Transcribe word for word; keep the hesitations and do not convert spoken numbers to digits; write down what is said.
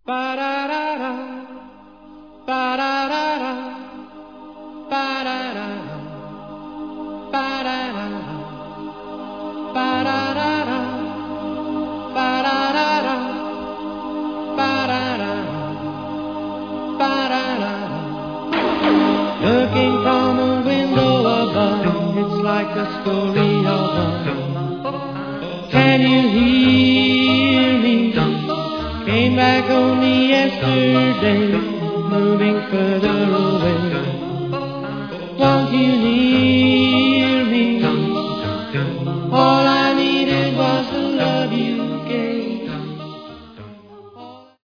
Ba-da-da-da, ba-da-da-da, ba-da-da-da, ba-da-da-da, ba-da-da-da, ba-da-da-da, ba-da-da-da, ba-da-da-da. Looking from a window above, it's like a story of love. Can you hear me? Came back only yesterday, moving further